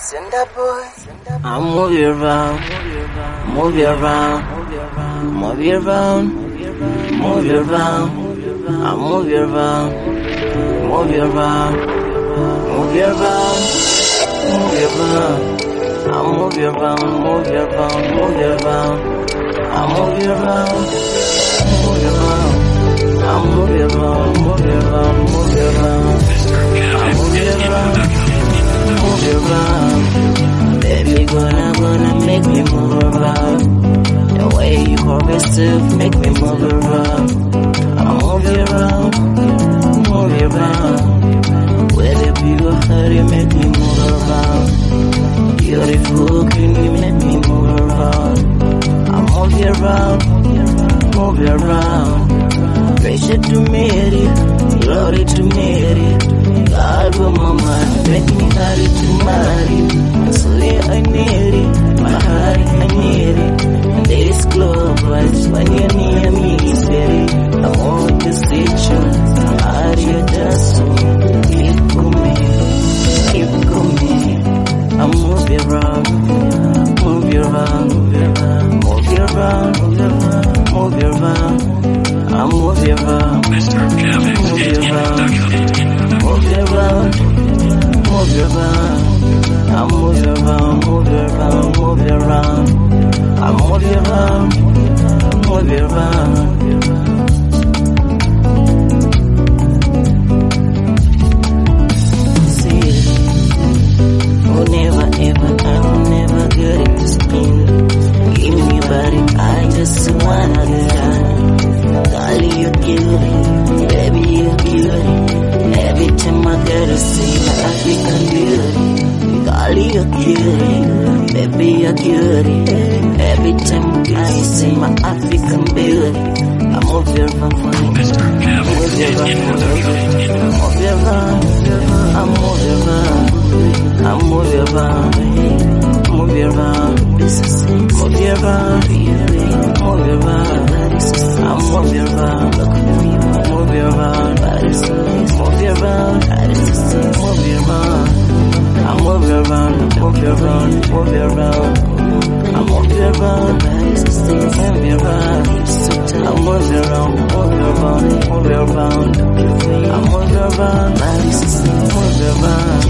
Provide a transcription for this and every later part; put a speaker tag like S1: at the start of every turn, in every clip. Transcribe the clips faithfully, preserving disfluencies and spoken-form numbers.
S1: Send that boy.
S2: I move you around, move you around, move you around, move you around. I move you around, move you around, move you around, move you around. I move you around, move you around, move you around. I move you around, move you around. I move you around, move you around, move you around. I move you around, move you around. Baby, gonna, gonna make me move around. The way you progressive, make me move around. I move you around, move you around. With a pure heart, you make me move around. Beautiful, can you make me move around? I move you around, move you around. Pressure to marry, glory to marry. God will mama, make me hurry to marry. So yeah, I need it, my heart I need it. This club was when you're near me, baby. I want to see you, how do you just keep coming, keep coming. I move you around, move you around, move you around, move you around. I move you around,
S3: Mister Kevin,
S2: move you around, move you around, move you around. I move you around, move you around, move you around. I move you around, move you around. See, oh never ever, I will never get it to spin. Give me body, I just wanna get. Girl, you're beauty, baby, you're beauty. Every time I gotta see my African beauty. Girl, you're cutie, baby, you're cutie. Every time I see my African beauty, I move your van for you.
S3: Mister Kevin,
S2: Move your van, move your van. I move your van, I move your van, move your van, move your van, move your van. I move you around, move you around, move you around, move you around. I move you around, move you around, move you around. I move you around, move you around. I move you around, move you around, move you around. I move you around, move you around.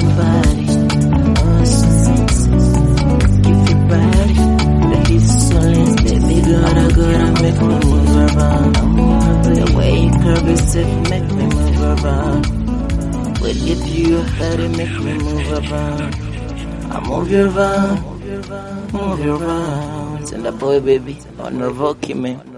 S2: Give your body, the hips so less, baby, gotta, gotta make me move around. The way you curve yourself, make me move around. But if you had it, make me move around. I move you around, move you around. Send that boy, baby, on the Voki, man.